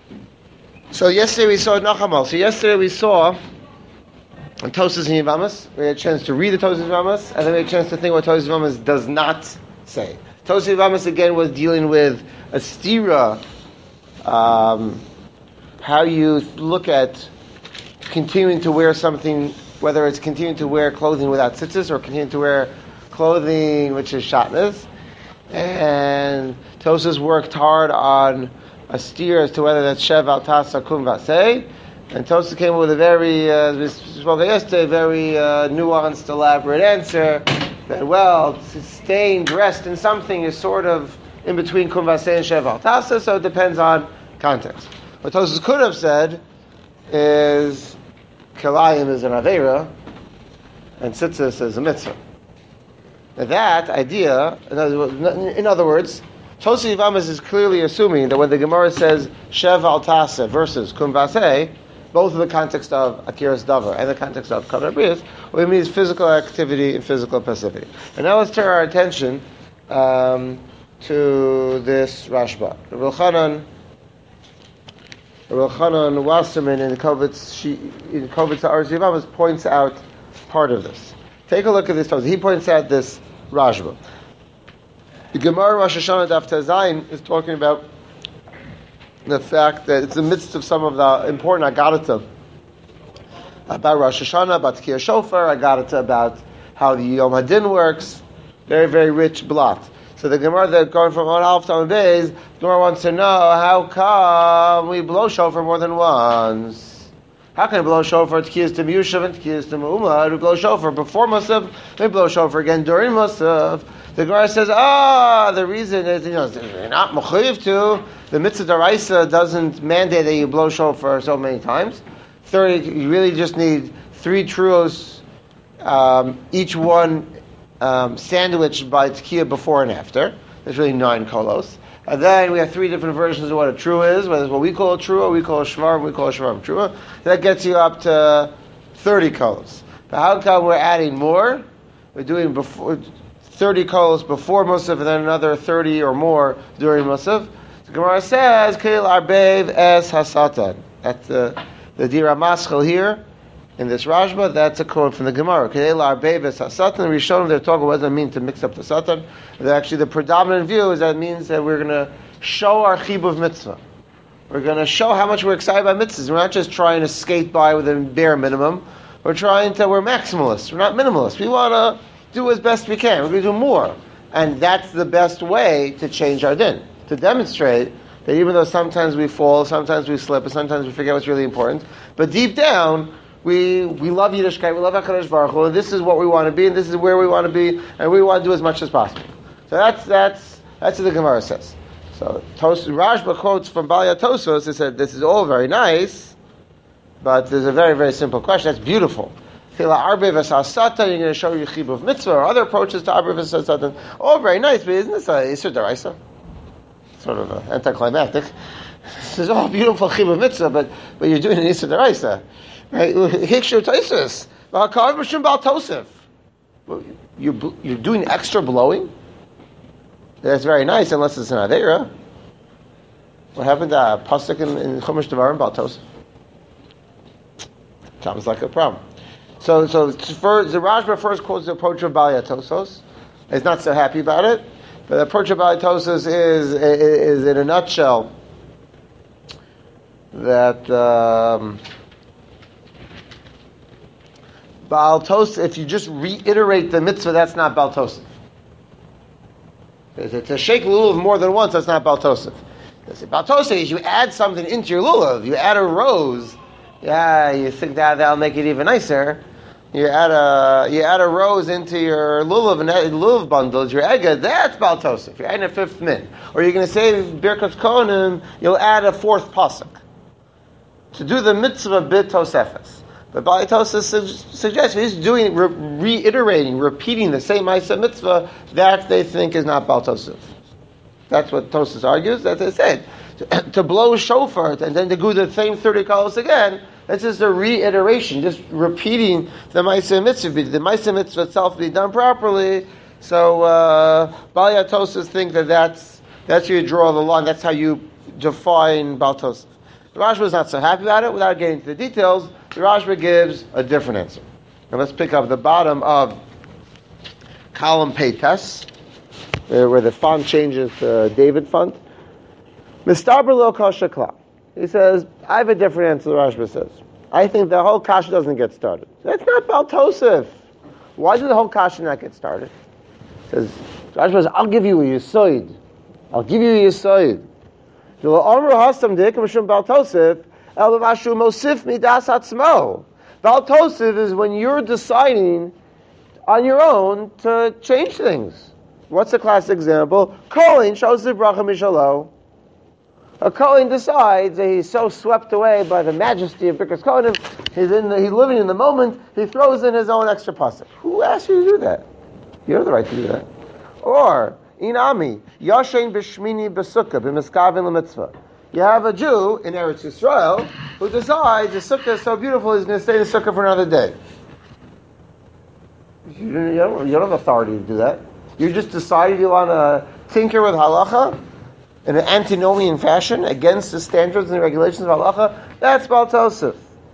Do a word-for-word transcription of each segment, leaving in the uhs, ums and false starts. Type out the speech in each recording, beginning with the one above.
So yesterday we saw Nachamal. So yesterday we saw on Tosas and Yavamas. We had a chance to read the Tosas and Yavamas, and then we had a chance to think what Tosas and Yavamas does not say. Tosas and Yavamas again was dealing with a stira, um, how you look at continuing to wear something, whether it's continuing to wear clothing without tzitzis or continuing to wear clothing which is shatnez. And Tosas worked hard on a steer as to whether that's shev al tasa kum vasei, and Tosas came up with a very, uh, we spoke yesterday, very uh, nuanced, elaborate answer that, well, staying dressed in something is sort of in between kum vasei and shev al tasa, so it depends on context. What Tosas could have said is kilayim is an aveira and tzitzis is a mitzvah. Now that idea, in other words, in other words Tosas Yavamas is clearly assuming that when the Gemara says shev al tasa versus kum vasei, both in the context of akiras davar and the context of kavar brias, what it means physical activity and physical passivity. And now let's turn our attention um, to this Rashba. Rabbi Chanan, Rabbi Chanan Wasserman in Kovitz in Kovitz Arz Yavamas points out part of this. Take a look at this. He points out this Rashba. The Gemara Rosh Hashanah Daf Tezayin is talking about the fact that it's the midst of some of the important Agadata about Rosh Hashanah, about Tkiyah Shofar, Agadata about how the Yom Hadin works. Very, very rich blot. So the Gemara that going from one half to Beis, the Gemara wants to know how come we blow shofar more than once. How can I blow shofar Tkiyas to Yushav and Tkiyas to Me'umah? We blow shofar before Musaf, we blow shofar again during Musaf. The Gemara says, ah, the reason is, you know, you're not mechuyev to. The mitzvah daraisa doesn't mandate that you blow shofar so many times. Thirty, you really just need three truos, um, each one um, sandwiched by tkiyah before and after. There's really nine kolos. And then we have three different versions of what a trua is, whether it's what we call a trua, we call a shvar, we call a shvar trua. That gets you up to thirty kolos. But how come we're adding more? We're doing before thirty kolos before Musaf, and then another thirty or more during Musaf. The Gemara says, "Kil arbev es hasatan." That's the the Dira Maschel here in this Rashba. That's a quote from the Gemara. Kil arbev es hasatan. We showed them they're talking what does it mean to mix up the satan. But actually, the predominant view is that it means that we're going to show our chibuv mitzvah. We're going to show how much we're excited by mitzvahs. We're not just trying to skate by with a bare minimum. We're trying to. We're maximalists. We're not minimalists. We want to do as best we can. We're going to do more. And that's the best way to change our din. To demonstrate that even though sometimes we fall, sometimes we slip, and sometimes we forget what's really important, but deep down, we we love Yiddishkeit, we love HaKadosh Baruch Hu, and this is what we want to be, and this is where we want to be, and we want to do as much as possible. So that's that's that's what the Gemara says. So Tos, Rashba quotes from Balya Tosos, he said, this is all very nice, but there's a very, very simple question. That's beautiful. You're going to show you chibuv mitzvah or other approaches to arbev v'sasatan. Oh, very nice, but isn't this a isur deraisa? Sort of uh, anticlimactic. This is all beautiful chibuv mitzvah, but but you're doing an isur deraisa, right? Hikshu toisus, v'hakav b'shum bal tosef. You you're doing extra blowing. That's very nice, unless it's an aveira. What happened to uh, pasuk in, in Chumash Devarim bal tosef? Sounds like a problem. So, so for, the Rashba first quotes the approach of Balya Tosos. He's not so happy about it, but the approach of Balya Tosos is, is, is in a nutshell, that um, Baal Tosef, if you just reiterate the mitzvah, that's not Baal Tosef. To shake lulav more than once, that's not Baal Tosef. Baal Tosef is you add something into your lulav, you add a rose. Yeah, you think that that'll make it even nicer. You add a you add a rose into your lulav and lulav bundles, your egg. That's Baal Tosef. You're adding a fifth min, or you're going to say Birkat Kohanim. You'll add a fourth pasuk to do the mitzvah bit tosefes. But Baal Tosef su- suggests he's doing re- reiterating, repeating the same Ma'aseh mitzvah that they think is not Baal Tosef. That's what Tosef argues. That they said. To blow shofar and then to do the same thirty kalos again, that's just a reiteration, just repeating the Ma'aseh mitzvah. The Ma'aseh mitzvah itself be done properly. So uh, Balya Tosas think that that's that's how you draw the line. That's how you define Baal Tosef. The Rashba is not so happy about it. Without getting into the details, the Rashba gives a different answer. And let's pick up the bottom of column Peites, uh, where the font changes to David font. Mistaber lo kasha klal. He says, I have a different answer, the Rashba says. I think the whole kasha doesn't get started. That's not Baal Tosef. Why did the whole kasha not get started? He says, the Rashba says, I'll give you a yisoid. I'll give you a yisoid. The Omer Hasam Dik Mishum Baal Tosef El Mashu Mosif Midas Atzmo. Baal Tosef is when you're deciding on your own to change things. What's a classic example? Kohen shows the bracha mishalo. A Kohen decides that he's so swept away by the majesty of Birkas Kohanim, he's in the, he's living in the moment, he throws in his own extra pasuk. Who asked you to do that? You have the right to do that. Or, Inami, Yashen b'shmini b'sukkah, b'miskavin l'mitzvah. You have a Jew in Eretz Yisrael who decides the sukkah is so beautiful he's going to stay in the sukkah for another day. You don't, you don't have authority to do that. You just decided you want to tinker with halacha in an antinomian fashion against the standards and the regulations of halacha. That's Baal Tosef.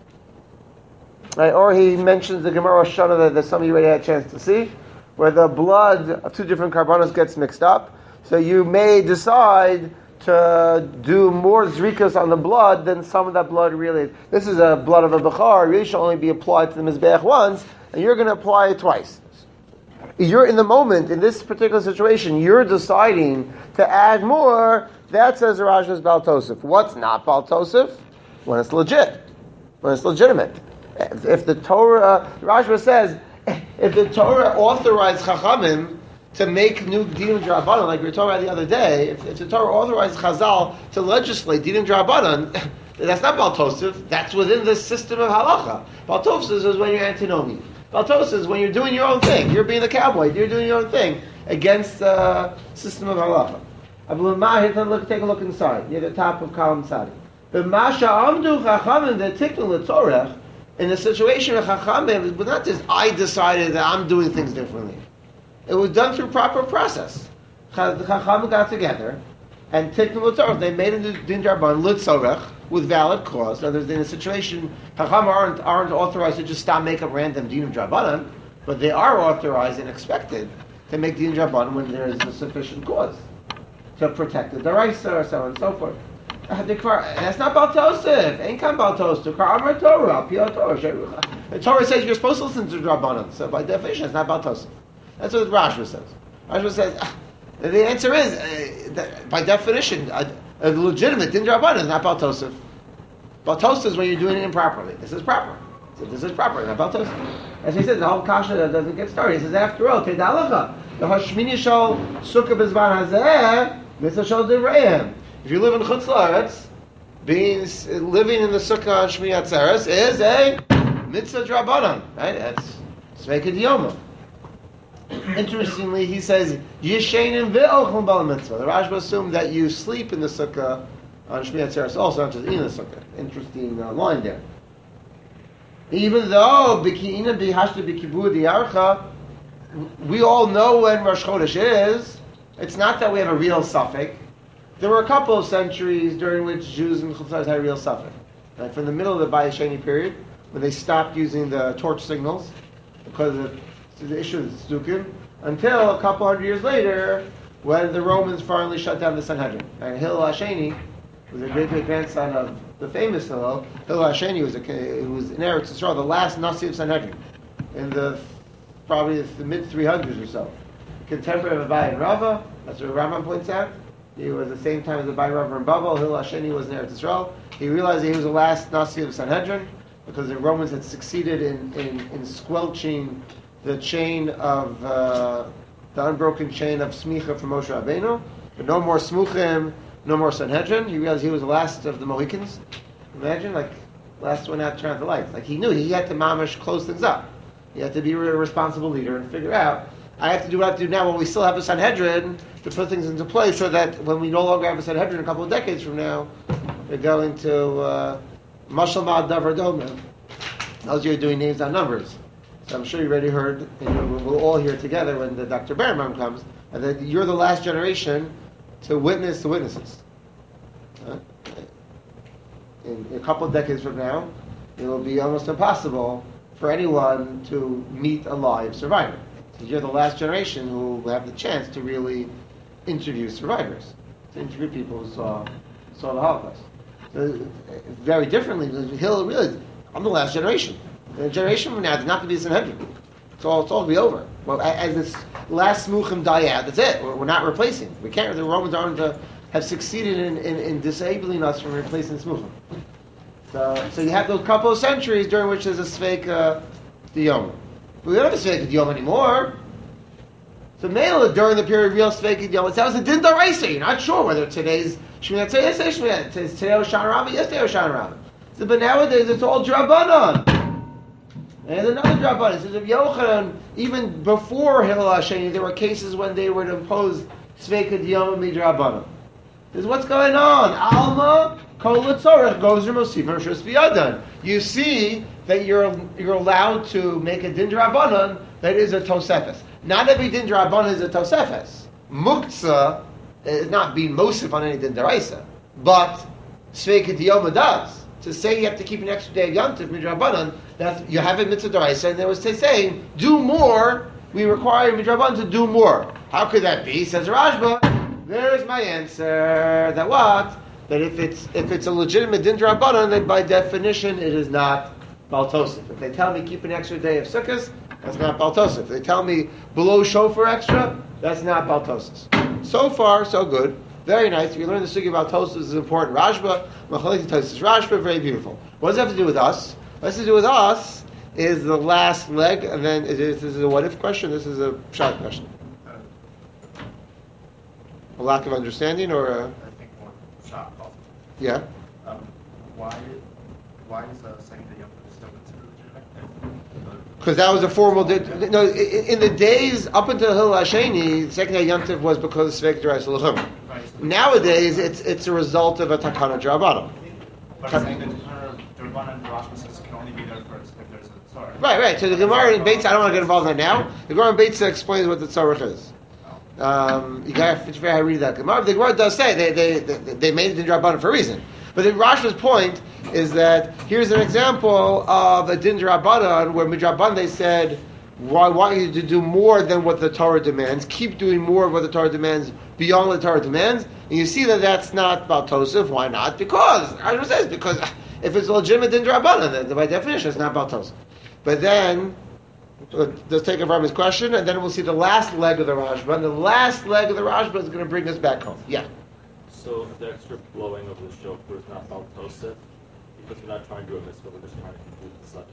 Right? Or he mentions the Gemara Shana that, that some of you already had a chance to see, where the blood of two different karbanos gets mixed up. So you may decide to do more zrikas on the blood than some of that blood really. This is a blood of a bechar, really should only be applied to the mizbeach once, and you're going to apply it twice. You're in the moment, in this particular situation, you're deciding to add more. That says the Rashba is Baal Tosef. What's not Baal Tosef? When it's legit. When it's legitimate. If, if the Torah, the Rashba says, if the Torah authorized Chachamim to make new dinim d'Rabbanan, like we were talking about the other day, if, if the Torah authorized Chazal to legislate dinim d'Rabbanan, that's not Baal Tosef. That's within the system of halacha. Baal Tosef is when you're antinomian. Baal Tosef is when you're doing your own thing. You're being a cowboy. You're doing your own thing against the uh, system of halacha. Abul Mahir, look, take a look inside. Near the top of column Tzadi. The Masha Amdu Chachamim the Tikkun LeTorah, in the situation of Chachamim, it was not just I decided that I'm doing things differently. It was done through proper process. The Chachamim got together and Tikkun LeTorah. They made a din d'Rabbanan LeTorah with valid cause. Now, there's in a situation, Chachamim aren't aren't authorized to just stop making random din d'Rabbanan, but they are authorized and expected to make din d'Rabbanan when there is a sufficient cause to protect the deraisa or so on and so forth. That's not Baal Tosef. Ain't come Baal Tosef. Torah. The Torah says you're supposed to listen to Rabbanan. So by definition, it's not Baal Tosef. That's what Rashba says. Rashba says the answer is uh, that by definition, a, a legitimate din Rabbanan is not Baal Tosef. Baal Tosef is when you're doing it improperly. This is proper. So this is proper, not Baal Tosef. As he said, the whole kasha that doesn't get started. He says, after all, Tedalacha, the Hashmini Shal Sukkah Bizban Hazeh, Mitzvah Shal Devreim. If you live in Chutz La'aretz, being living in the Sukkah on Shmini Atzeres is a Mitzvah Drabanan, right? That's Sveikad Yoma. Interestingly, he says, Yishenim ve'ochum bal mitzvah. The Rashba assumed that you sleep in the Sukkah on Shmini Atzeres also, not just in the Sukkah. Interesting uh, line there. Even though B'ki'ina b'hashta b'kibur di'archa, we all know when Rosh Chodesh is. It's not that we have a real suffix. There were a couple of centuries during which Jews in Chutz La'aretz had a real suffix. Right? From the middle of the Bayis Sheni period, when they stopped using the torch signals because of the issue of the Tzdukim, until a couple hundred years later, when the Romans finally shut down the Sanhedrin. And Hillel HaSheni was a great great grandson of the famous Hillel. Hillel HaSheni was a it was in Eretz Yisrael, the last Nasi of Sanhedrin in the probably the mid three hundreds or so. Contemporary of Abai and Rava. That's what Rambam points out. He was the same time as the Abai, Rava, and Babel. Hillel HaSheni was in Eretz Yisrael. He realized that he was the last Nasi of Sanhedrin because the Romans had succeeded in, in, in squelching the chain of uh, the unbroken chain of Smicha from Moshe Rabbeinu. But no more Smuchim, no more Sanhedrin. He realized he was the last of the Mohicans. Imagine, like, last one out to turn out the lights. Like, he knew he had to mamish close things up. He had to be a responsible leader and figure out, I have to do what I have to do now when we still have a Sanhedrin to put things into place so that when we no longer have a Sanhedrin a couple of decades from now, we're going to uh, Mashal Ma'ad Davar Doma. Those you are doing names on numbers. So I'm sure you already heard, and we'll all hear together when the Doctor Berenbaum comes, and that you're the last generation to witness the witnesses. Uh, in a couple of decades from now, it will be almost impossible for anyone to meet a live survivor. So you're the last generation who will have the chance to really interview survivors, to interview people who saw, saw the Holocaust. So, very differently, he'll realize, I'm the last generation. The generation from now does not have to be a Sanhedrin. It's all, it's all be over. Well, as this last smuchim die out, that's it. We're, we're not replacing. We can't. The Romans aren't to have succeeded in, in, in disabling us from replacing smuchim. So, so you have those couple of centuries during which there's a Sveik uh, Diyom. But we don't have a Sveik Diyom anymore. So Mela, during the period of real Sveik Diyom, that was a Din D'Oraisa. You're not sure whether today's Shmini Atzei, yesterday Shmini Atzei, today Hoshana Rabbah, yesterday Hoshana Rabbah. So, but nowadays it's all Drabanan. And another Drabanan. Says of Yochanan, even before Hillel HaSheni, there were cases when they were to impose Sveik Diyom Midrabanan. This is what's going on. Alma Kol Tzorech goes from Mosifim Shus B'Yadan. You see that you're you're allowed to make a Din Drabanan that is a Tosefes. Not every Din Drabanan is a Tosefes. Muktzah is not being Mosif on any Din D'Oraisa, but Sveik Diyom does. To say you have to keep an extra day of Yom Tov Midrabanan, that you have a Mitzvah D'Oraisa, and there was saying, do more. We require Midrabanan to do more. How could that be? Says Rashba. There's my answer. That what? That if it's if it's a legitimate Din D'Rabbanan, then by definition it is not Baal Tosef. If they tell me keep an extra day of Sukkot, that's not Baal Tosef. If they tell me below shofar extra, that's not Baal Tosef. So far, so good. Very nice. If you learn the Sugi about Tosef, this is important. Rashba, Machalek Tosef, Rashba, very beautiful. What does that have to do with us? What has to do with us is the last leg, and then it is, this is a what if question. This is a shot question. A lack of understanding, or a... I think more shot possible. Yeah. Um, why? Why is uh, saying that Yom Tov still considered legitimate? Because that was a formal. Di- no, in, in the days up until Hillel HaSheni, the second day Yom Tov was because of Sveik D'Oraisa L'chum. Nowadays, it's it's a result of a Takana D'Rabbanan. But I'm saying that the Rabbanan and Rashba says can only be there first if there's a tzorah. Right, right. So the Gemara in Beitza, I don't want to get involved in that now. The Gemara in Beitza explains what the tzorah is. Um, you got to figure out how to read that Gemara. The Gemara does say they they they, they made it in D'Rabbanan for a reason. But then Rashba's point is that here's an example of a Din D'Rabbanan where Midrabbanan they said, well, I want you to do more than what the Torah demands. Keep doing more of what the Torah demands beyond what the Torah demands. And you see that that's not Baal Tosef. Why not? Because, Rashba says, because if it's legitimate Din D'Rabbanan, then by definition it's not Baal Tosef. But then, let's take it from his question, and then we'll see the last leg of the Rashba. And the last leg of the Rashba is going to bring us back home. Yeah. So the extra blowing of the shofar is not Baal Tosef, because we're not trying to do a mitzvah, we're just trying to complete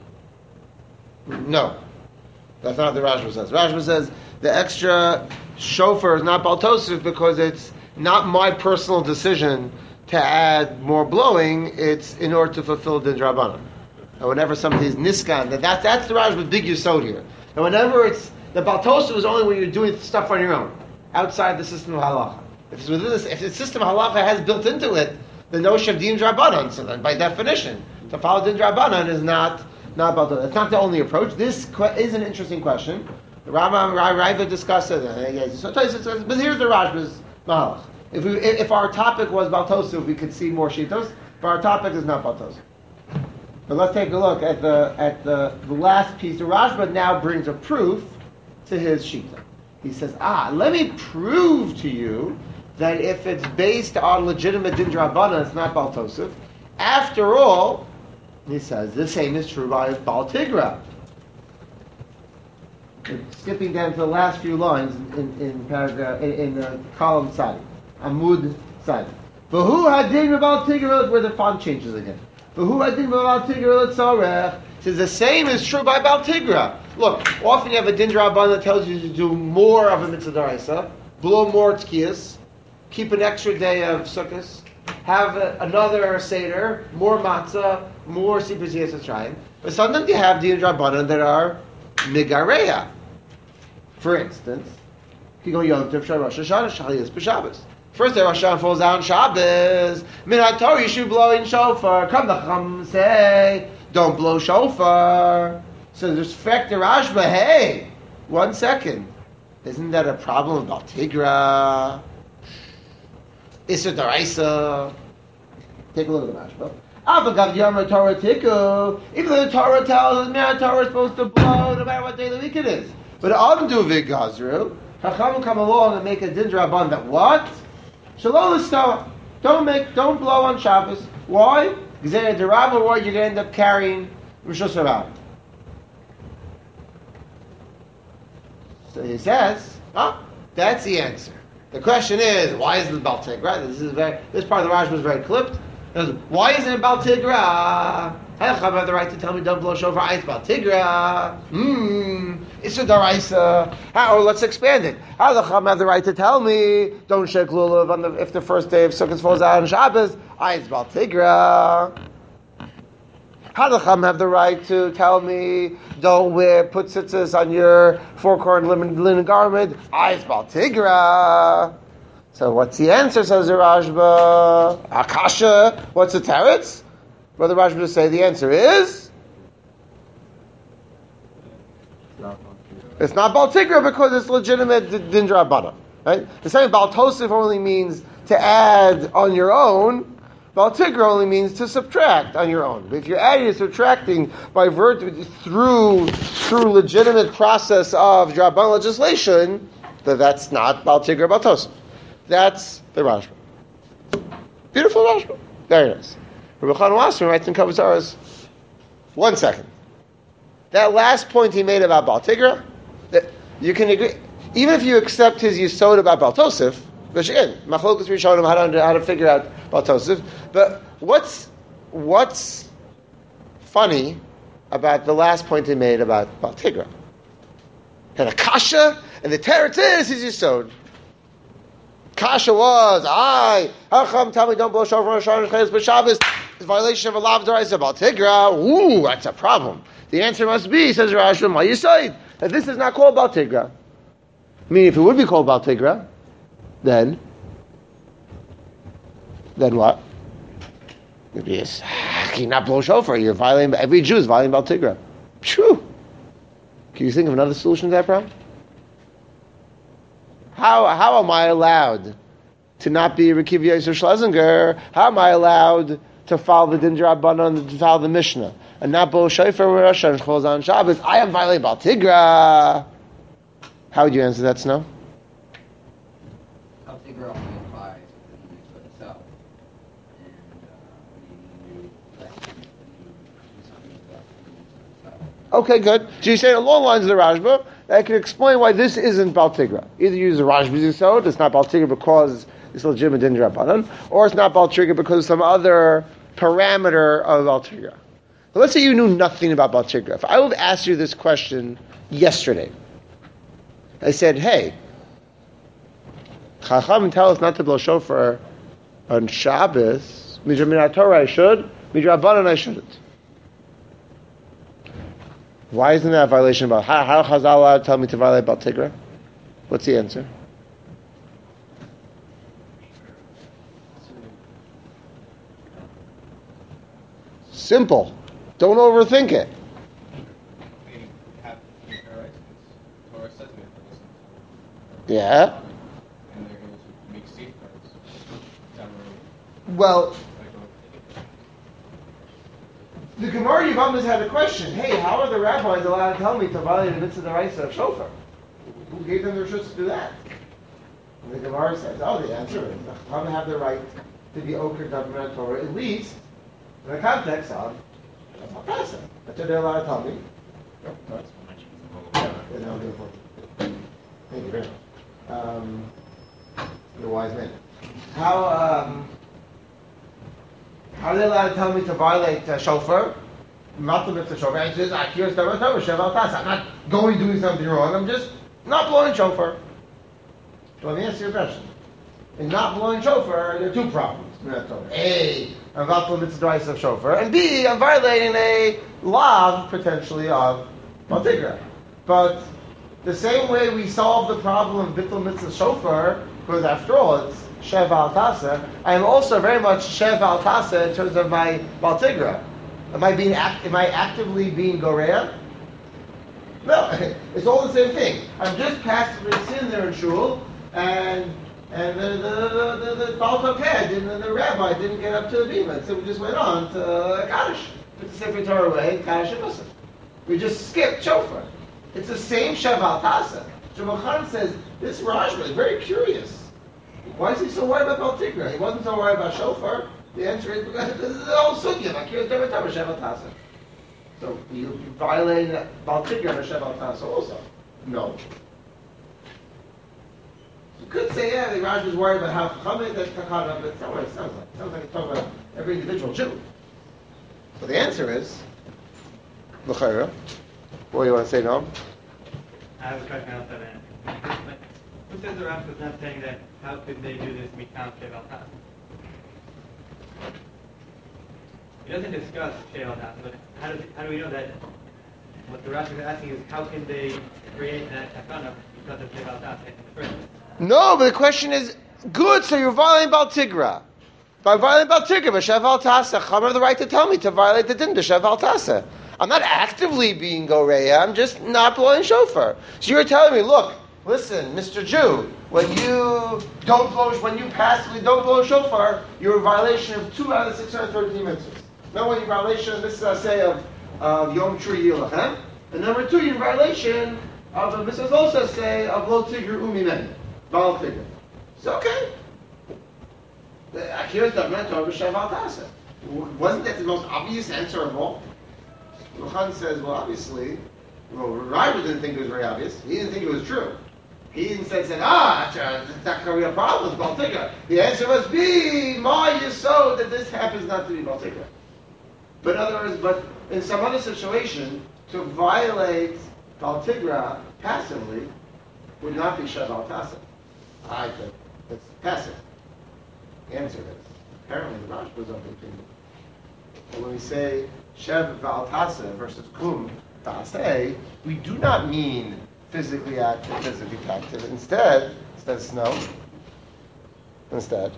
the Sukkah. No. That's not what the Rashba says. Rashba says the extra shofar is not Baal Tosef because it's not my personal decision to add more blowing, it's in order to fulfill the D'Rabbanan. And whenever somebody is niskan, that, that that's the Rashba's big yesod here. And whenever it's the Baal Tosef is only when you're doing stuff on your own, outside the system of halacha. If it's within this, if the system of halacha has built into it the notion of din D'Rabbanan, so then by definition, to follow din D'Rabbanan is not not Baal Tosef. It's not the only approach. This que- is an interesting question. The Rambam Raiva discussed it. But here's the Rashba's mahalach. If we if our topic was Baal Tosef, we could see more shitos. But our topic is not Baal Tosef. But let's take a look at the at the, the last piece. The Rashba now brings a proof to his shita. He says, ah, let me prove to you that if it's based on legitimate din D'Rabbanan, it's not Baal Tosef. After all, he says, the same is true by Baal Tigra. Skipping down to the last few lines in, in paragraph in, in the column side, Amud side. But who had din Baal Tigra? Where the font changes again. But who had din Baal Tigra? L'tzorech. Says the same is true by Baal Tigra. Look, often you have a din D'Rabbanan that tells you to do more of a mitzvah d'oraisa, blow more tzkiyas, keep an extra day of sukkahs, have a, another seder, more matzah, more sipur yisrael. But sometimes you have din D'Rabbanan that are migareya. For instance, you go Yom Tov, Rosh Hashanah, Shalias b'Shabbos. First day Rosh Hashanah falls out on Shabbos. Min Torah you should blow in shofar. Come the Chum say, don't blow shofar. So there's fact the Rashba. Hey, one second. Isn't that a problem about Tigra? Issa D'Oraisa. Take a look at the Mashba. Avagav Yom Torah Tiku. Even though the Torah tells us, man, Torah is supposed to blow no matter what day of the week it is. But Amdu Vigazru, Chacham come along and make a din drabban that what? Shalom l'stoa. Don't make, don't blow on Shabbos. Why? Because then the Rav or you're going to end up carrying Rishus around. So he says, oh, that's the answer. The question is, why is it Baal Tigra? This is very, this part of the Rashba is very clipped. Why isn't it Baal Tigra? Halacham have the right to tell me don't blow shofar. It's Baal Tigra. Hmm. It's a daraisa. How? Let's expand it. Halacham have the right to tell me don't shake lulav on the if the first day of Sukkot falls out on Shabbos. It's Baal Tigra. Halacham have the right to tell me don't wear put tzitzis on your four-cornered linen, linen garment. It's Baal Tigra. So what's the answer, says the Rashba? Akasha. What's the teretz? What the Rashba say? The answer is it's not Baal Tigra because it's legitimate din drabbanan. Right? The same Baal Tosif only means to add on your own. Baal Tigra only means to subtract on your own. But if you're adding and subtracting by virtue through through legitimate process of drabbanan legislation, then that's not Baal Tigra Baal Tosif. That's the Rashba. Beautiful Rashba. Very nice. Rabbi Chanan Wasserman writes in Kavod. One second. That last point he made about Baal Tigra, that you can agree, even if you accept his Yisod about Baal Tosif, which again, Machlokas Rishonim how to how to figure out Baal Tosif, but what's what's funny about the last point he made about Baal Tigra? And a kasha, and the teretz is his Yisod. Kasha was, I, Hacham, tell me don't blow shofar on Shabbos, but Shabbos is violation of a lav d'oraisa Baal Tigra. Ooh, that's a problem. The answer must be, says Rashi, my Yisod, that this is not called Baal Tigra. I mean, if it would be called Baal Tigra, then, then what? It'd be, you not blow shofar, you're violating, every Jew is violating Baal Tigra. Phew. Can you think of another solution to that problem? How how am I allowed to not be Rekiv Yosef Schlesinger? How am I allowed to follow the Din Drabbanan, to follow the Mishnah, and not blow shofar when Rosh Hashanah falls on Shabbos? I am violating Baal Tigra. How would you answer that, Snow? Baal Tigra only applies to the mitzvah itself, and uh, when you do something about the mitzvah itself. Okay, good. So you say along the lines of the Rashba, that can explain why this isn't Baal Tigra. Either you use the Rashba's Yisod, it's not Baal Tigra because it's legitimate din drabbanan, or it's not Baal Tigra because of some other parameter of Baal Tigra. But let's say you knew nothing about Baal Tigra. If I would have asked you this question yesterday, I said, hey, Chacham tell us not to blow shofar on Shabbos, Midrash Torah I should, Midrabanan I shouldn't. Why isn't that a violation about how how Chazal allowed tell me to violate Baal Tigra? What's the answer? Simple. Don't overthink it. Yeah. And they're able to make safeguards down the road. Well, the Gemara Yevamos had a question. Hey, how are the rabbis allowed to tell me to violate the mitzvah deraisa of shofar? Who gave them the rishus to do that? And the Gemara says, oh, the answer is the Chachamim have the right to be okra government Torah, at least in the context of a person. That's what they're allowed to tell me. No, that's Yeah, no, beautiful. Thank you very much. Um, you're a wise man. How um, how are they allowed to tell me to violate uh, shofar? Not the mitzvah shofar. And says, I'm not going doing something wrong. I'm just not blowing shofar. So let me answer your question. In not blowing shofar, there are two problems. A, I'm about the mitzvah deraisa of shofar, and B, I'm violating a law potentially of Baal Tigra. But the same way we solve the problem of bittul mitzvah shofar, because after all it's shev al tasa, I am also very much shev al tasa in terms of my Baal Tigra. Am I being act, am I actively being gorea? No, it's all the same thing. I'm just passively sitting there in shul, and and the the the, the, the Baal Tokeh didn't, the rabbi didn't get up to the bima, so we just went on to Kaddish. Put the Sefer Torah away, Kaddish and Musaf. We just skipped shofar. It's the same Sheval Tasa. Shmuel Khan says this Rashba is very curious. Why is he so worried about Baal Tigra? He wasn't so worried about shofar. The answer is because this is the whole sugya. Like here's Torah Torah Sheval Tasa. So you, you violate Baal Tigra and Sheval Tasa also. No. You could say, yeah, the Raj was worried about how Chachamim that's Takana, but it's not what it sounds like. It sounds like it's talking about every individual Jew. So the answer is, L'chaira. What do you want to say, Noam? I have a question on that end. Who says the Rav is not saying that, how could they do this Mikam Sheval Tasa? He doesn't discuss Sheval Tasa, but how, does, how do we know that what the Rav is asking is how can they create that Takana because of Sheval Tasa in the first place? No, but the question is, good, so you're violating Baal Tigra. By violating Baal Tigra, but Sheval Tasa, Chacham have the right to tell me to violate the din, the Sheval Tasa. I'm not actively being Goreya, I'm just not blowing shofar. So you're telling me, look, listen, Mister Jew, when you don't blow, when you passively don't blow shofar, you're in violation of two out of the six hundred thirteen mitzvahs. Number one, you're in violation of this say of uh, Yom Trui Yilachem, and number two, you're in violation of the mitzvahs also say of Lo Tigr Umi Men, Baal Tigr. So okay. Here's the mentor of Sheval Tasa. Wasn't that the most obvious answer of all? Luchan says, well, obviously, well, Ryder didn't think it was very obvious. He didn't think it was true. He instead said, ah, that's not going to be a problem, Baal Tigra. The answer must be, my yisod, that this happens not to be Baal Tigra. But in other words, but in some other situation, to violate Baal Tigra passively would not be Sheval Tasa. I think it's passive. The answer is, apparently the Rash was of the opinion. And when we say Shev Baal Tasa versus Kum Taseh, we do not mean physically active, physically active. Instead, instead snow. Instead.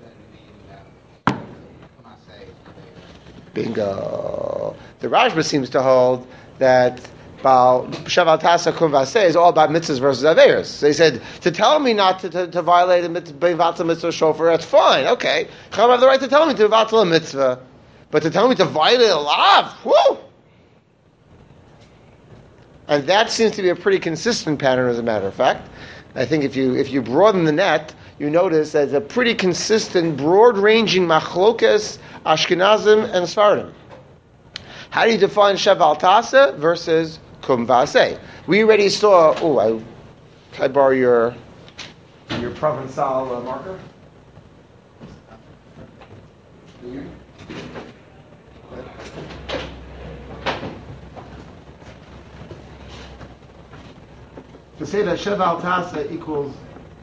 Bingo. The Rashba seems to hold that Baal Sheval Tasa Kum Vaseh is all about mitzvahs versus averos. So he said, to tell me not to, to, to violate a mitzvah, mitzvah shofar, that's fine, okay. Chacham have the right to tell me to vatal a mitzvah. But to tell me to violate a lav, whoo! And that seems to be a pretty consistent pattern, as a matter of fact. I think if you if you broaden the net, you notice that it's a pretty consistent, broad-ranging machlokes, Ashkenazim, and Sfardim. How do you define Sheval Tasa versus Kum Vaseh? We already saw. Oh, I can I borrow your your Provençal uh, marker? You? To say that Sheval Tasa equals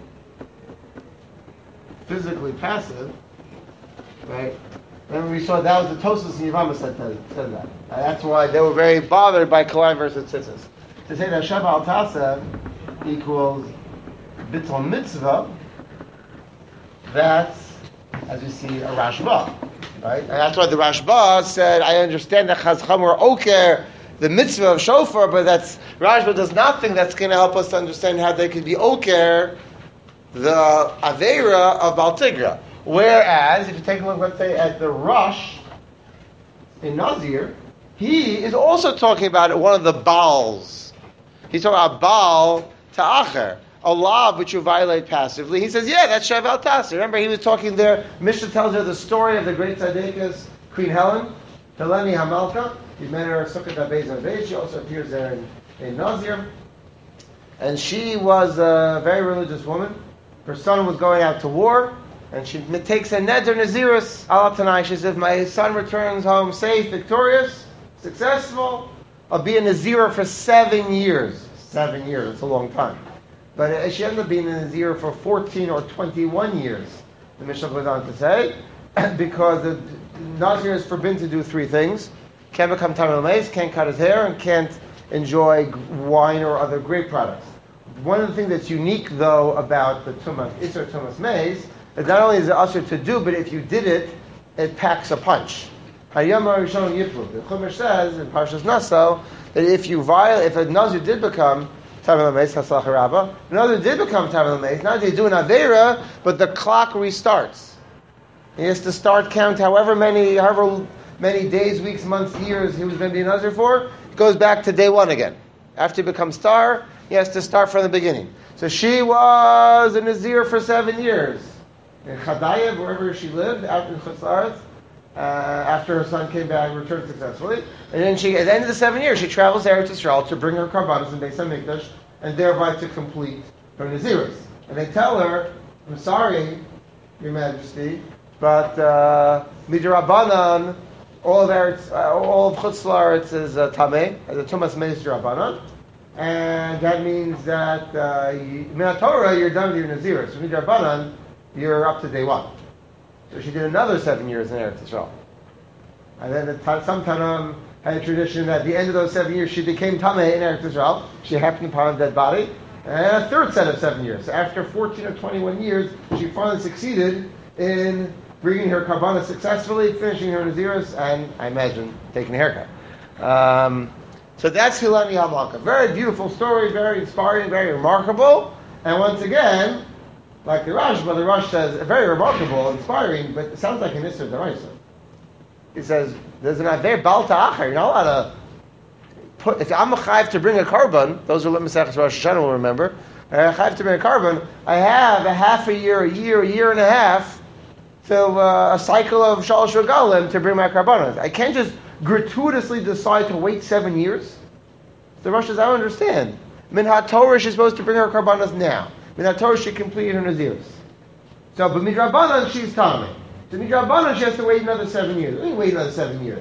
physically passive, right? Remember we saw that was the Tosas and Yevama said, said that. Uh, that's why they were very bothered by Kalai versus Tzitzis. To say that Sheval Tasa equals Bittul Mitzvah, that's, as you see, a Rashba. Right? And that's why the Rashba said, I understand that Chazcham were oker the mitzvah of shofar, but that's Rashba does not think that's going to help us to understand how they could be oker the Aveira of Baal Tigra. Whereas, if you take a look, let's say, at the Rosh in Nazir, he is also talking about one of the Baals. He's talking about Baal Ta'acher, a law which you violate passively. He says, yeah, that's Sheval Tasa. Remember, he was talking there, Mishnah tells her the story of the great tzaddikas, Queen Helen, Heleni Hamalka. He met her Sukkot HaBeis and Beis. She also appears there in, in Nazir. And she was a very religious woman. Her son was going out to war, and she takes a neder Nazirus ala Tanai. She says, if my son returns home safe, victorious, successful, I'll be a Nazir for seven years. Seven years, it's a long time. But she ended up being a Nazir for fourteen or twenty-one years, the Mishnah goes on to say, because the Nazir is forbidden to do three things. Can't become Tamil Mace, can't cut his hair, and can't enjoy wine or other grape products. One of the things that's unique, though, about the Tumas Isser Tumas Mace is not only is it usher to do, but if you did it, it packs a punch. Hayam Rishon Yiplu. The Chumash says in Parshas Naso that if you violate, if a Nazir did become Tamei Lameis Haslacha Rabba. Another did become Tamei Lameis. Not that you do an Aveira, but the clock restarts. He has to start count however many, however many days, weeks, months, years he was going to be a Nazir for. It goes back to day one again. After he becomes star, he has to start from the beginning. So she was a Nazir for seven years in Chadayev, wherever she lived, out in Chutz La'aretz. Uh, after her son came back, returned successfully, and then she, at the end of the seven years, she travels to Eretz Yisrael to bring her karbanos in Beis Hamikdash, and thereby to complete her Naziris. And they tell her, "I'm sorry, Your Majesty, but uh, Midrabanan, all of Eretz, uh, all of Chutz La'aretz is uh, Tameh, as a Tumas Meis Drabanan, and that means that uh, Min Torah you're done with your Naziris. So Midrabanan, you're up to day one." So she did another seven years in Eretz Yisrael. And then the, some Tanam had a tradition that at the end of those seven years she became Tameh in Eretz Yisrael. She happened upon a dead body. And a third set of seven years. So after fourteen or twenty-one years, she finally succeeded in bringing her Karbanos successfully, finishing her Naziris, and I imagine taking a haircut. Um, so that's Hilani HaMalka. Very beautiful story, very inspiring, very remarkable. And once again, like the Rosh, but the Rosh says, very remarkable, inspiring, but it sounds like an Isser D'Oraisa. He says, there's an Aver Balta Acher, you're not allowed to put, if I'm a Chayiv to bring a carbon, those who live in Masechus Rosh Hashanah will remember, I'm a Chayiv to bring a carbon, I have a half a year, a year, a year and a half, till uh, a cycle of Shalosh Regalim to bring my carbonas. I can't just gratuitously decide to wait seven years. The Rosh says, I don't understand. Min HaTorah, she's supposed to bring her carbonas now. Min HaTorah, she completed her Naziris. So, but Midrabanan, she's Tameh. So Midrabanan, she has to wait another seven years. Let me wait another seven years.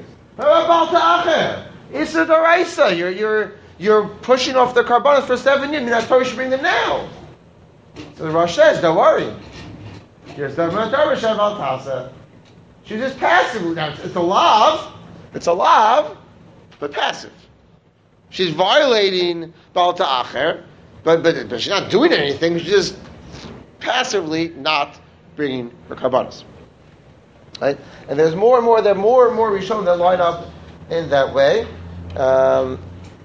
Issa D'Oraisa, you're you're you're pushing off the carbonas for seven years. Min HaTorah should bring them now. So the Rosh says, don't worry. Here's the Min HaTorah Sheval Tasa. She's just passive. Now it's, it's a lav. It's a lav, but passive. She's violating Balta Acher. But, but, but she's not doing anything. She's just passively not bringing her karbanos. Right? And there's more and more, there are more and more Rishonim that line up in that way. Um,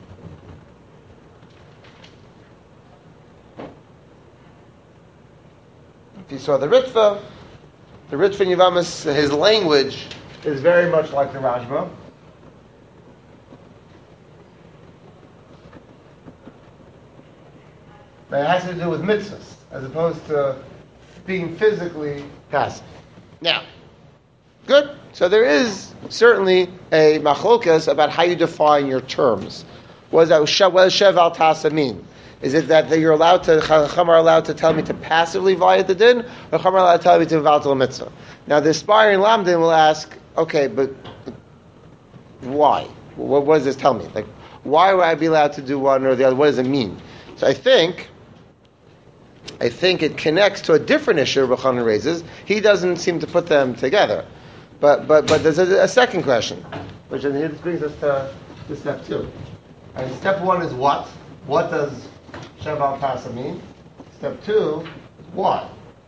if you saw the Ritva, the Ritva in Yavamas, his language is very much like the Rashba. That has to do with mitzvahs, as opposed to being physically passive. Now, good. So there is certainly a machlokas about how you define your terms. What does that, what does sheval tasa mean? Is it that you're allowed to, Chacham are allowed to tell me to passively violate the din, or Chacham are allowed to tell me to violate the mitzvah? Now the aspiring lamdin will ask, okay, but why? What, what does this tell me? Like, why would I be allowed to do one or the other? What does it mean? So I think I think it connects to a different issue Rav Chanan raises. He doesn't seem to put them together. But but but there's a, a second question, which and here this brings us to, to step two. And step one is what? What does Sheval Tasa mean? Step two, why?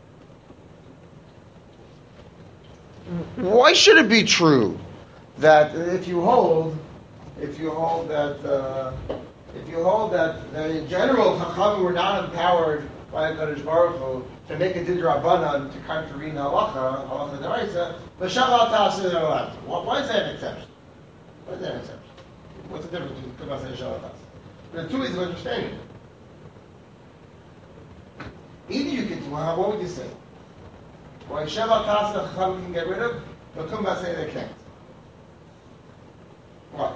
Why should it be true that if you hold, if you hold that, uh, if you hold that, that in general Chachamim were not empowered by HaKadosh Baruch Hu to make a Did Rabbanan to contravene halacha, halacha d'oraisa, but Sheval Tasa they're allowed to. Why is that an exception? Why is that an exception? What's the difference between Kubas and Sheval Tasa? There are two ways of understanding it. Either you can, well, what would you say? Why Sheval Tasa Chachamim can get rid of, but Kubas say they can't. Why?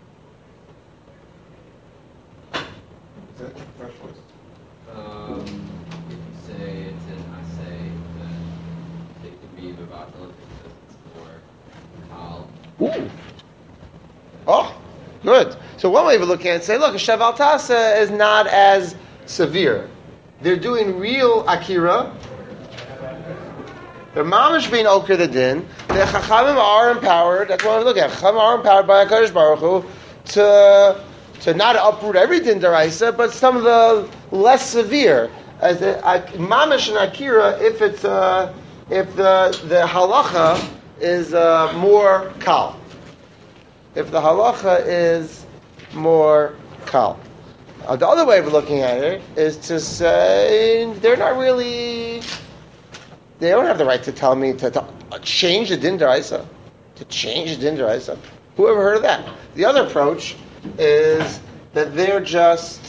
Is that fresh voice? Um, if you say it's an assay, then it could be Vivatal because it's for Kal. Ooh. Oh, good. So one way of looking at it and say, look, a Sheval Tasa is not as severe. They're doing real Akira. They're mamish being Oker the Din. The Chachamim are empowered. That's what we look at. Chachamim are empowered by HaKadosh Baruch Hu to to not uproot every Din D'Oraisa, but some of the less severe. As a, a, mamish and Akira, if it's uh, if the the halacha is uh, more kal. If the halacha is more kal. Uh, the other way of looking at it is to say they're not really, they don't have the right to tell me to, to change the din d'oraisa, to change the din d'oraisa. Who ever heard of that? The other approach is that they're just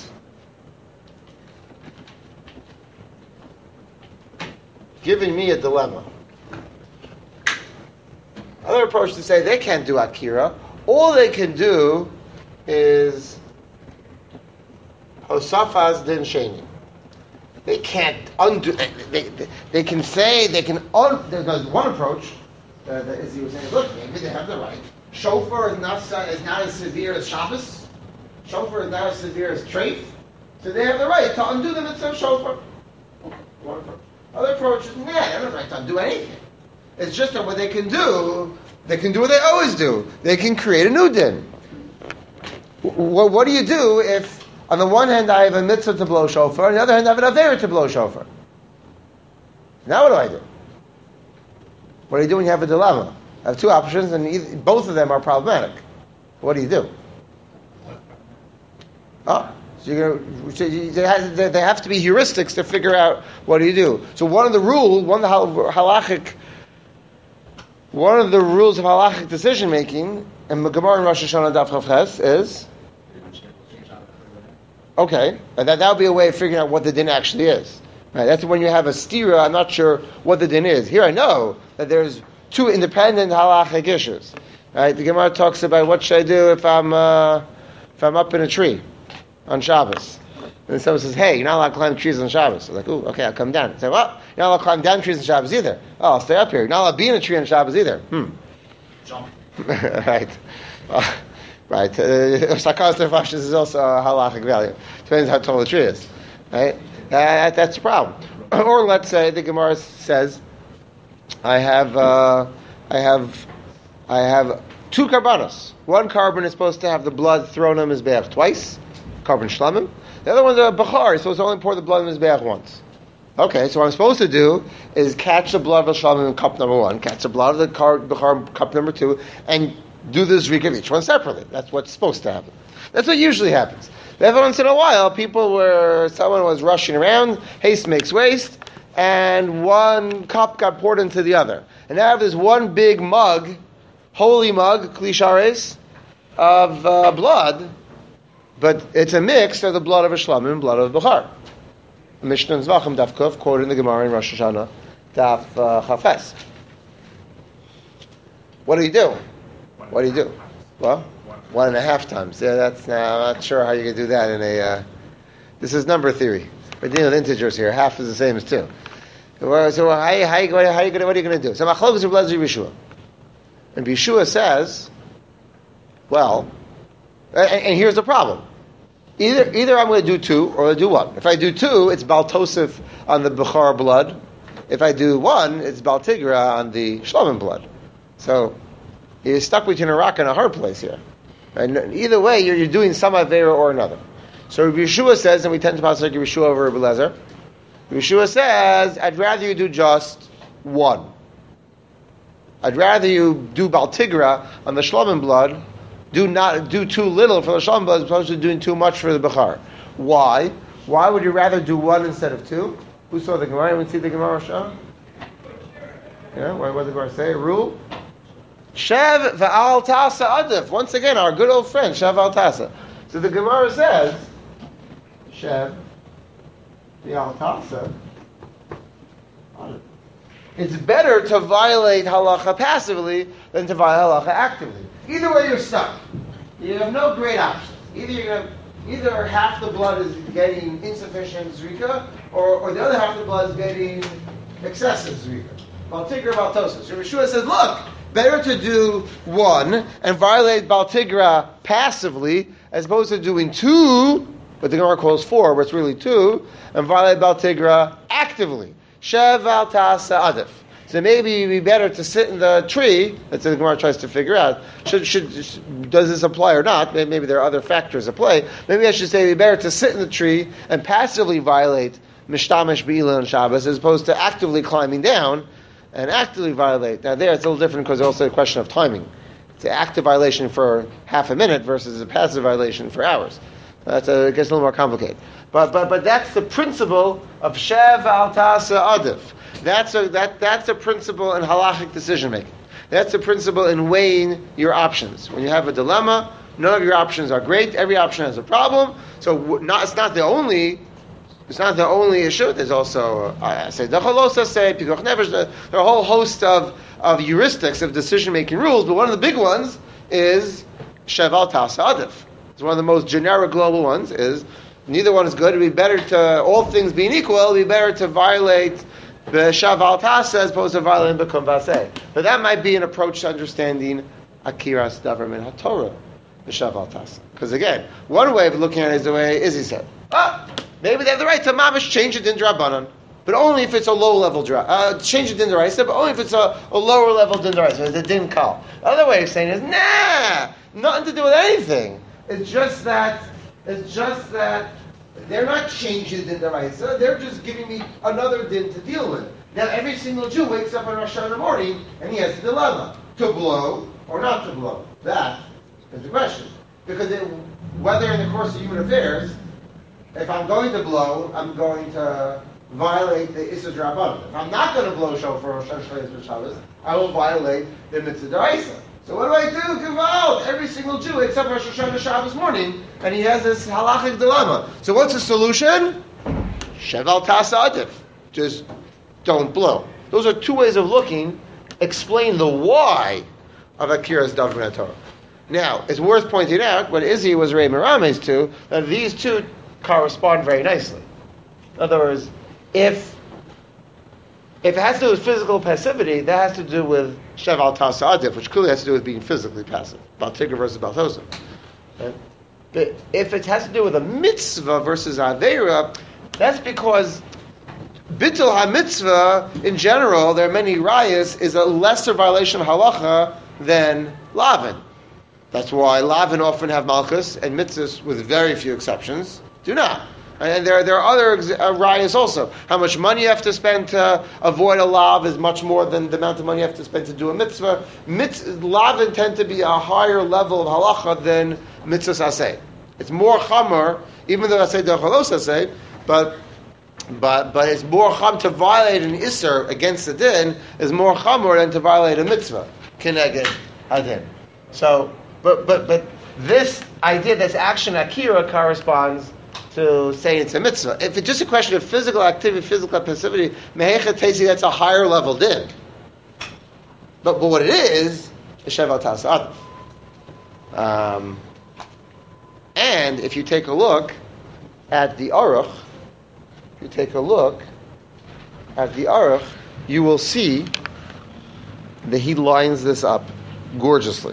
giving me a dilemma. Another approach to say they can't do akira. All they can do is hosafaz din sheni. They can't undo. They, they, they can say they can. Un, there's one approach, uh, that is he was saying. Look, maybe they have the right. Shofar is not is not as severe as Shabbos. Shofar is not as severe as treif. So they have the right to undo the mitzvah of shofar. One approach. Other approach is nah, they don't have the right to undo anything. It's just that what they can do, they can do what they always do. They can create a new din. What, what do you do if, on the one hand, I have a mitzvah to blow shofar, on the other hand, I have an avera to blow shofar? Now what do I do? What do you do when you have a dilemma? I have two options, and either, both of them are problematic. What do you do? Oh, so you're gonna, so you, they, have, they have to be heuristics to figure out what do you do. So one of the rules, one of the hal- halachic, one of the rules of halachic decision making, and the Gemara in Rosh Hashanah Daf Chav Ches is, okay, and that that would be a way of figuring out what the din actually is. Right, that's when you have a stira. I'm not sure what the din is. Here I know that there's two independent halachic issues. Right, the Gemara talks about what should I do if I'm uh, if I'm up in a tree on Shabbos. And someone says, hey, you're not allowed to climb trees on Shabbos. I'm like, ooh, okay, I'll come down. I say, well, you're not allowed to climb down trees on Shabbos either. Oh, I'll stay up here. You're not allowed to be in a tree on Shabbos either. Hmm. Jump. Right. Uh, right. Sakas Nefashis is also a halachic value. Depends how tall the tree is. Right? That, that's the problem. Or let's say the Gemara says, I have, uh, I have, I have two karbanos. One carbon is supposed to have the blood thrown on his mizbeach twice, carbon shlamim. The other one's a bachar. He's supposed to only pour the blood in his mizbeach once. Okay, so what I'm supposed to do is catch the blood of a shlamim in cup number one, catch the blood of the car, bachar in cup number two, and do the zrika of each one separately. That's what's supposed to happen. That's what usually happens. Every once in a while, people were, someone was rushing around, haste makes waste, and one cup got poured into the other. And now I have this one big mug, holy mug, klishares, of uh, blood, but it's a mix of the blood of a shlamim and blood of a bachar. Mishnah and Zvachim Daf Kuf, quoted in the Gemara in Rosh Hashanah, Daf uh, Chafes. What do you do? What do you do? Well, one and a half times. Yeah, that's now. I'm not sure how you can do that in a. Uh, this is number theory. We're dealing with integers here. Half is the same as two. So, so how, how, how you going? How you going? What are you going to do? So Machlokes of Rabbi Yeshua, and Yeshua says, well, and, and here's the problem. Either either I'm going to do two or I'll do one. If I do two, it's Bal Tosef on the Bechar blood. If I do one, it's Bal Tigra on the Shlamim blood. So you're stuck between a rock and a hard place here. And either way, you're, you're doing some Avera or another. So Rabbi Yeshua says, and we tend to pass like Rabbi Yeshua over Rabbi Lezer, Rabbi Yeshua says, I'd rather you do just one. I'd rather you do Bal Tigra on the Shlamim blood, do not do too little for the Shlamim blood as opposed to doing too much for the Bechar. Why? Why would you rather do one instead of two? Who saw the Gemara? Anyone see the Gemara? Shah? Yeah, what did the Gemara say? Rule? Shev v'al tasa adif. Once again, our good old friend, Shev v'al tasa. So the Gemara says, Shev v'al tasa adif. It's better to violate halacha passively than to violate halacha actively. Either way, you're stuck. You have no great options. Either you're gonna, either half the blood is getting insufficient zrika, or, or the other half of the blood is getting excessive zrika. Bal Tigra, Bal Tosas. So Yeshua says, look, better to do one and violate Bal Tigra passively as opposed to doing two, but the Gemara calls four, but it's really two, and violate Bal Tigra actively. Shev al tasa adif. So maybe it'd be better to sit in the tree. That's what the Gemara tries to figure out. Should, should, does this apply or not? Maybe there are other factors at play. Maybe I should say it'd be better to sit in the tree and passively violate Mishtamish Be'ilah on Shabbos as opposed to actively climbing down and actively violate. Now there it's a little different because it's also a question of timing. It's an active violation for half a minute versus a passive violation for hours. That's a, it gets a little more complicated. But but but that's the principle of shev al tasa adif. That's a that that's a principle in halachic decision making. That's a principle in weighing your options. When you have a dilemma, none of your options are great. Every option has a problem. So not it's not the only it's not the only issue. There's also I say dachalosa say pikuach nefesh. There are a whole host of of heuristics of decision making rules. But one of the big ones is shev al tasa adif. It's one of the most generic global ones. Is neither one is good. It'd be better to, all things being equal, it'd be better to violate the shev al tasa as opposed to violating bekum vaseh. But that might be an approach to understanding akiras davar min haTorah, the shev al tasa. Because again, one way of looking at it is the way Izzy said. Ah, maybe they have the right to mamish change it in drabanan, but only if it's a low level dra. Uh, change it in deraisa, but only if it's a, a lower level din deraisa. It's a din kal. The other way of saying is nah, nothing to do with anything. It's just that. It's just that they're not changing din deraisa. They're just giving me another din to deal with. Now every single Jew wakes up on Rosh Hashanah in the morning and he has a dilemma: to blow or not to blow. That is the question. Because it, whether in the course of human affairs, if I'm going to blow, I'm going to violate the Issa Drabanan. If I'm not going to blow shofar or Rosh Hashanah Shabbos, I will violate the Mitzvah Deraisa. So what do I do? Gewalt! Every single Jew except Rosh Hashanah Shabbos morning, and he has this halachic dilemma. So what's the solution? Shev al tasa adif. Just don't blow. Those are two ways of looking. Explain the why of akiras davar min haTorah. Now, it's worth pointing out what Izzy was Rei Merames to, that these two correspond very nicely. In other words, if if it has to do with physical passivity, that has to do with shev al tasa adif, which clearly has to do with being physically passive. Baltigra versus Baltosa. Right? But if it has to do with a mitzvah versus aveira, that's because bittul ha-mitzvah, in general, there are many rayas, is a lesser violation of halacha than lavin. That's why lavin often have malchus, and mitzvahs, with very few exceptions, do not. And there, there are other uh, rayas also. How much money you have to spend to avoid a lav is much more than the amount of money you have to spend to do a mitzvah. Mitz, lavin tend to be a higher level of halacha than mitzvahs aseh. It's more chamer, even though aseh dechalos aseh, but but but it's more cham to violate an iser against the din is more chamer than to violate a mitzvah keneged hadin. So, but but but this idea, this action akira corresponds to saying it's a mitzvah. If it's just a question of physical activity, physical passivity, mehecha tesi, that's a higher level din. But but what it is is shev al tasa adif. Um, and if you take a look at the Aruch, if you take a look at the Aruch, you will see that he lines this up gorgeously.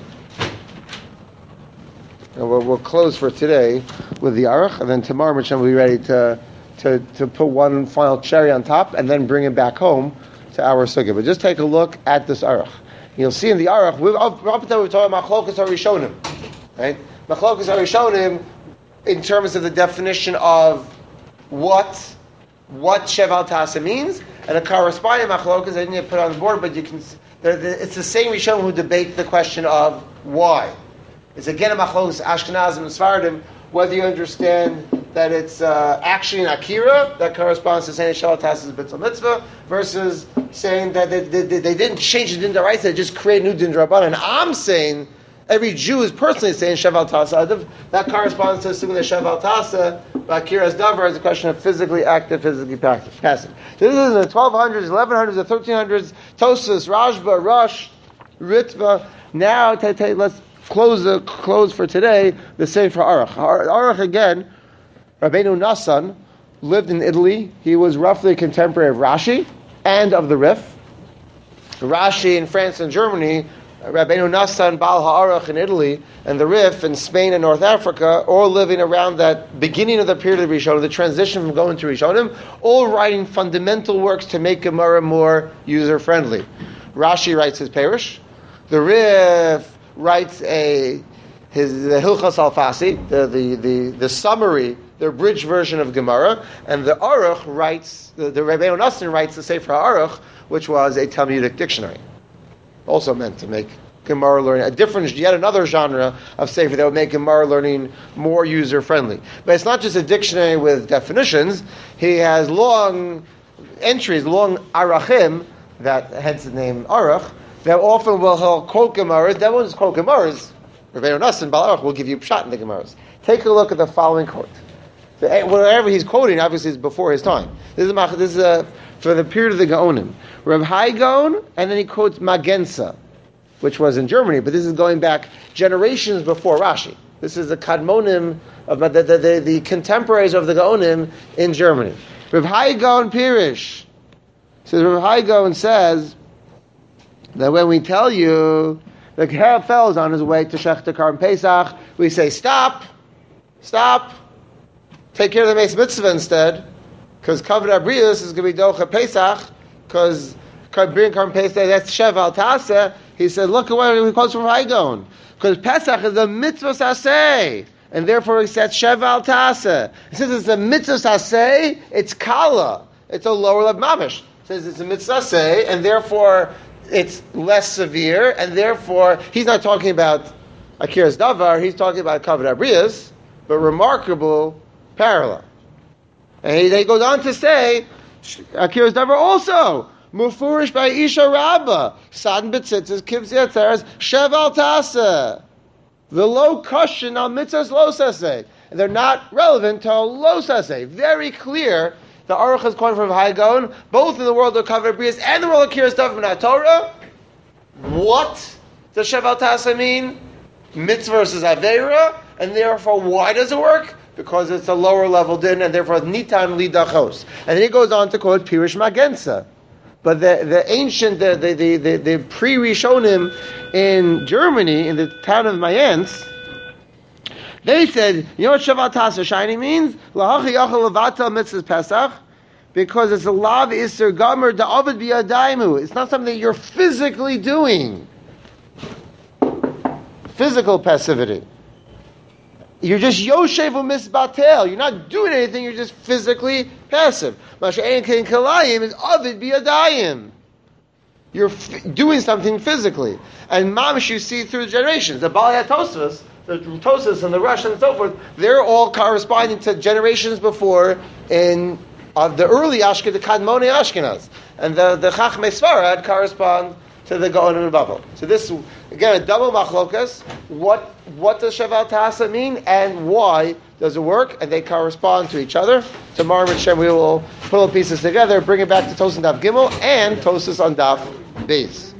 And we'll, we'll close for today with the Aruch, and then tomorrow Hashem will be ready to, to to put one final cherry on top, and then bring it back home to our sukkah. But just take a look at this Aruch. You'll see in the Aruch, we've, up, up until we're talking about Machlokas HaRishonim, right? Machlokas HaRishonim, in terms of the definition of what what shev al tasa means, and a corresponding Machlokas, I didn't put it on the board, but you can. It's the same Rishonim who debate the question of why. It's again a machlokas Ashkenazim and Sfardim, whether you understand that it's uh, actually an akira that corresponds to saying shev al tasa is b'tzal mitzvah, versus saying that they, they, they didn't change the din d'oraisa, they just create new din d'rabbanan. And I'm saying every Jew is personally saying shev al tasa adav. That corresponds to assuming that shev al tasa akira's davar is a question of physically active, physically passive. So this is in the twelve hundreds, eleven hundreds, the thirteen hundreds. Tosas, Rashba, Rosh, Ritva. Now, t- t- let's. Close the close for today. The same for Aruch. Aruch again. Rabbeinu Nassan lived in Italy. He was roughly a contemporary of Rashi and of the Rif. Rashi in France and Germany, Rabbeinu Nassan, Baal HaAruch in Italy, and the Rif in Spain and North Africa, all living around that beginning of the period of Rishonim, the transition from going to Rishonim, all writing fundamental works to make Gemara more user friendly. Rashi writes his Perush. The Rif writes a his the Hilchas Alfasi, the, the the the summary, the abridged version of Gemara, and the Aruch writes the, the Rabbeinu Nassan writes the Sefer Aruch, which was a Talmudic dictionary, also meant to make Gemara learning, a different, yet another genre of sefer that would make Gemara learning more user friendly. But it's not just a dictionary with definitions. He has long entries, long arachim, that hence the name arach, that often will quote Gemaras. That one's quote Gemaras. Rebbeinu Nassim Bal Arach will give you pshat in the Gemaras. Take a look at the following quote. So, whatever he's quoting, obviously, is before his time. This is a, this is a, for the period of the Gaonim. Reb Hai Gaon, and then he quotes Magensa, which was in Germany, but this is going back generations before Rashi. This is the Kadmonim of the, the, the, the contemporaries of the Gaonim in Germany. Reb Hai Gaon Pirish. So Reb Hai Gaon says that when we tell you the Kerem fell is on his way to Shech Karm Pesach, we say stop, stop, take care of the Meis Mitzvah instead, because Kavod Abrius is going to be Docha Pesach, because bring Karm Pesach, that's Shev Al Taseh. He said, look at what he quotes from Hai Gaon, because Pesach is a Mitzvah Saseh, and therefore he said Shev Al Taseh. Since it's a Mitzvah Saseh, it's Kala, it's a lower level Mamish. It says it's a Mitzvah Saseh, and therefore it's less severe, and therefore he's not talking about Akiras Davar, he's talking about Kavod Abrius, but remarkable parallel. And he, he goes on to say, Akiras Davar also, Mufurish by Isha Rabba, Sadin Betzitzes, Kibz Yetzeres, Shev Al Taseh, the low cushion on Mitzvahs Lo Saseh. And they're not relevant to Lo Saseh. Very clear. The Aruch is calling from Hai Gaon, both in the world of Kavod Abrius and the world of Kiras Davar Min Torah. What does Shev Al Taseh mean? Mitzvah versus Aveira, and therefore why does it work? Because it's a lower level din, and therefore Nitan Lidachos. And then he goes on to quote Pirish Magensa. But the, the ancient, the, the, the, the, the pre-Rishonim in Germany, in the town of Mayence, they said, you know what Shev Al Taseh shiny means? Lahachi yachal levatel mitzvahs Pesach, because it's a lav iser gomer da'ovid biyadaimu. It's not something that you're physically doing. Physical passivity. You're just yoshev u'misbatel. You're not doing anything. You're just physically passive. Masha'en ken kalayim is ovid biyadayim. You're f- doing something physically, and mamish you see through the generations. The Balei HaTosfos, the Tosfos and the Rush and so forth, they're all corresponding to generations before in of the early Ashkenaz, the Kadmoni Ashkenaz, and the the Chachmei Sfarad correspond to the Gaon and Babel. So this again a double machlokas. What what does Shev Al Taseh mean, and why does it work? And they correspond to each other. Tomorrow, Hashem, we will pull the pieces together, bring it back to Tosas on Daf Gimel and Tosas on Daf Beis.